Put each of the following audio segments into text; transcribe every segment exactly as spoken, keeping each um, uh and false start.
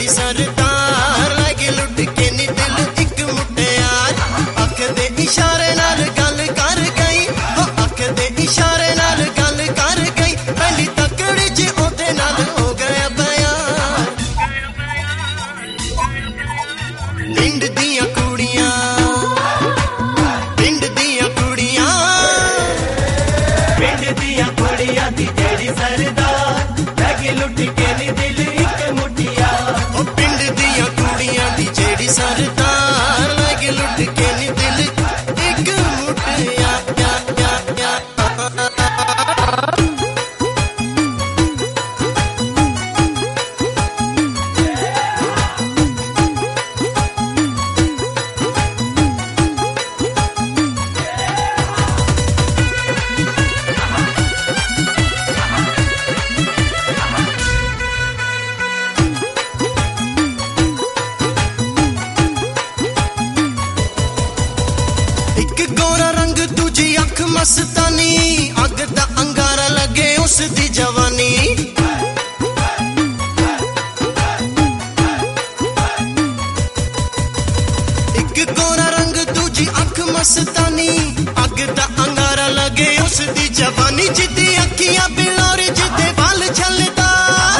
जेड़ी सरदार लगे लुट के नी दिल एक मुटियार अख दे इशारे नाल गल कर गई ओ अख दे इशारे नाल गल कर गई पहली तकड़ी च ओदे नाल हो गया प्यार पिंड दियां कुड़ियां पिंड दियां कुड़ियां पिंड दियां कुड़ियां दी जेड़ी सरदार लगे लुट के नी दिल एक मुटियार ओ पिंड दियां कुड़ियां दी जेड़ी सरदार लगे लुट के नी दिल एक मुटियार एक गोरा रंग दूजी अख मस्तानी अग दा अंगारा लगे उस दी जवानी एक गोरा रंग दूजी अख मस्तानी अग दा अंगारा लगे उस दी जवानी जिद्दी अखियां बिलोरी जिद्दे बाल छलदार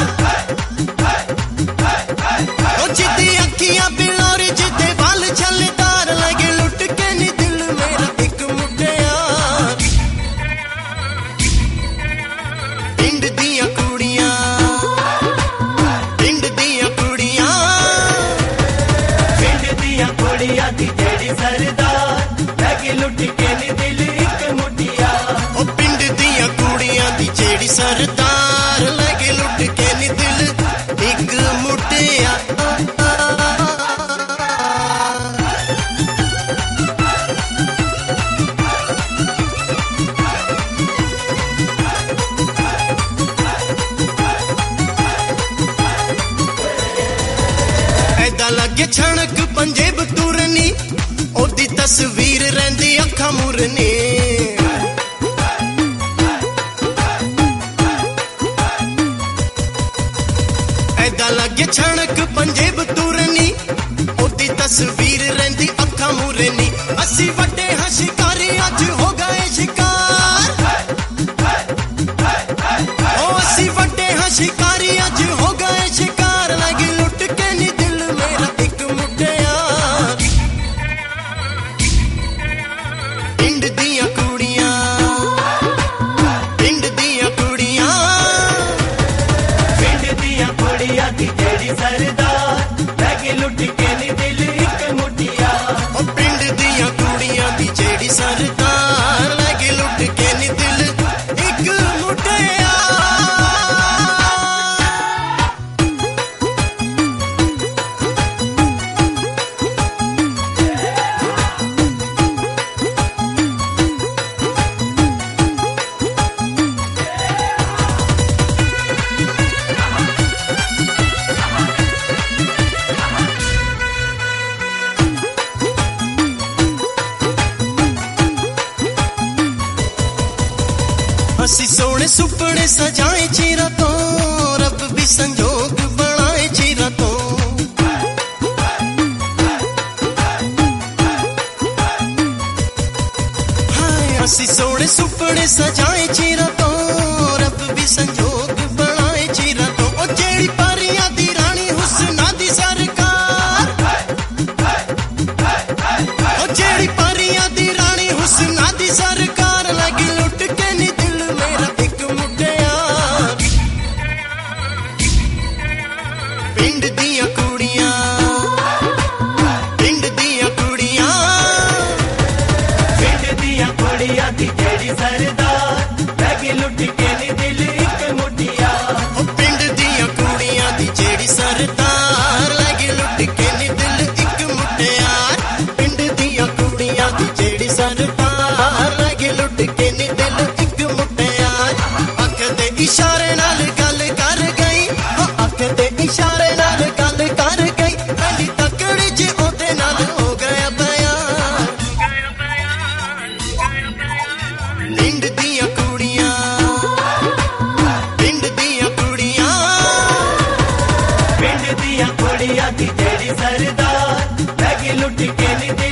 ओ जिद्दी अखियां बिलोरी जिद्दे बाल छलदार लगे लुट के नी दिल मेरा एक मुटियार पिंड दियां कुड़ियां पिंड दियां कुड़ियां पिंड दियां कुड़ियां दी जेड़ी सरदार लगे लुट के नी दिल एक मुटियार ओ पिंड दियां कुड़ियां दी जेड़ी सरदार लगे लुट के नी दिल एक मुटियार ऐदा लगे छणक पंजेब तुरनी ओदी तस्वीर रहिंदी अखां मुरनी ऐदा लगे छणक पंजेब तुरनी ओदी तस्वीर रहिंदी अखां मुरनी असी वड्डे हां शिकारी अज हो गए शिकार ओ असी वड्डे हां शिकारी अज हो गए शिकार लगी लुट के नी दिल मेरा एक मुटियार पिंड दियां कुड़ियां पिंड दियां कुड़ियां पिंड दियां कुड़ियां दी जेड़ी सरदार लगे लुट के नी दिल एक मुटियार ओ पिंड दियां कुड़ियां दी जेड़ी सरदार लगे लुट के नी दिल एक मुटियार असी सोने सुपने सजाए चिरा तो रब भी संजोग बनाए चिरा तो हाय असी सोने सुपने सजाए चिरा तो रब भी संजोग बनाए चिरा तो ओ जेड़ी परियां दी रानी हुस्ना दी सरकार ओ जेड़ी परियां दी रानी हुस्ना दी सरकार लगी लुट के नी दिल मेरा एक मुटियार पिंड दियां कुड़ियां पिंड दियां कुड़ियां पिंड दियां कुड़ियां दी जेड़ी सरदार लगे लुट के नी दिल एक मुटियार ओ पिंड दियां कुड़ियां दी जेड़ी सरदार लगे लुट के नी दिल एक मुटियार पिंड दियां कुड़ियां दी जेड़ी सरदार लगे लुट के नी दिल एक मुटियार अख दे इशारे नाल गल कर गई ओ अख दे इशारे नाल गल कर गई पहली तकड़ी च ओदे नाल हो गया प्यार पिंड दियां कुड़ियां पिंड दियां कुड़ियां पिंड दी ਕੁੜੀਆਂ ਦੀ ਜਿਹੜੀ ਸਰਦਾਰ ਲੈ ਗਈ ਲੁੱਟ ਕੇ ਨੀ